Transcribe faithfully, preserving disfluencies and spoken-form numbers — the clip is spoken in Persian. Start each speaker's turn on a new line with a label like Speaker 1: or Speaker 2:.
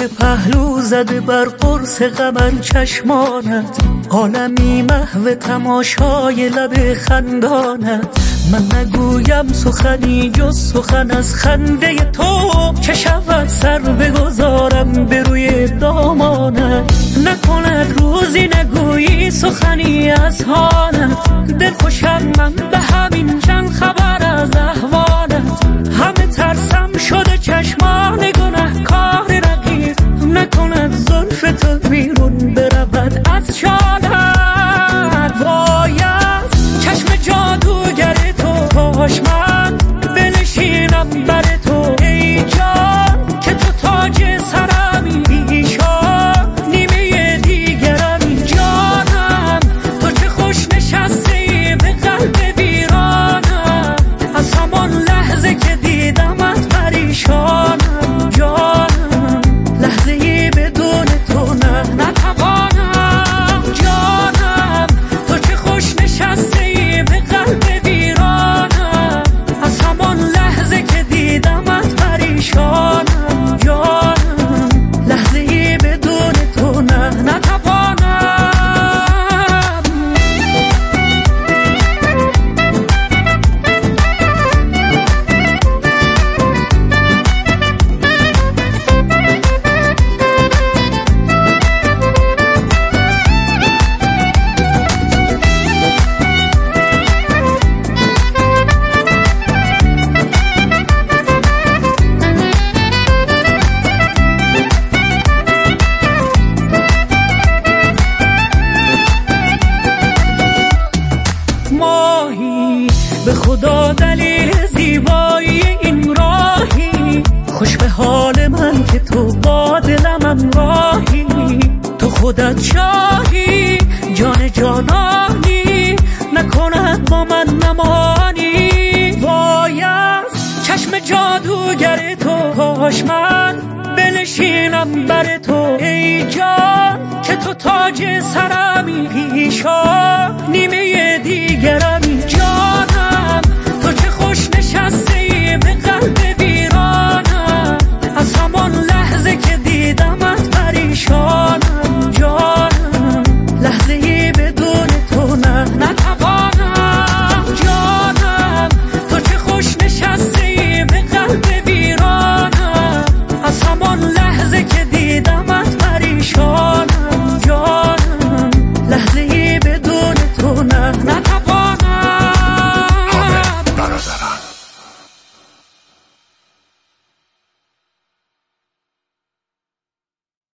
Speaker 1: که پهلو زده بر قرص قمر چشمانت، عالمی محو تماشای لب خندانت. من نگویم سخنی جز سخن از خنده تو، که شود سر بگذارم به روی دامانت. نکند روزی نگویی سخنی از حالت، دل خوشم من به همین چند خبر از احوالت. همه ترسم شده چشمان گنهکار رقیب، نکند زلف تو بیرون برود از چالت. باید چشم جادوگر تو کاش من بنشینم بر تو ای جان، که تو تاج سرمی پیشان نیمه دیگرمی. جانم تو چه خوش نشستی به قلب ویرانم، از همان لحظه که دیدمت پریشانم. جانم لحظه ای بدون تو نه نتوانم. جانم تو چه خوش نشستی به قلب ویرانم، از همان لحظه که دیدمت پریشانم. جانم لحظه ای بدون تو نه نتوانم. ماهی به خدا دلیل زیبایی این راهی، خوش به حال من که تو با دلم راهی. تو خودت شاهی جان جانانی، نکند با من نمانی. باید چشم جادوگر تو کاش من بنشینم بر تو ای جان، که تو تاج سرمی پیشان نیمه